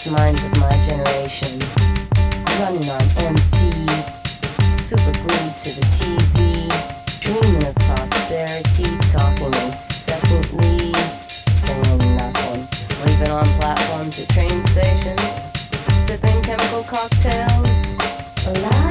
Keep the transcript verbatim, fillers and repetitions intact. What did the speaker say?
restless minds of my generation, running on empty, super glued to the T V, dreaming of prosperity, talking incessantly, saying nothing, sleeping on platforms at train stations, sipping chemical cocktails, alive.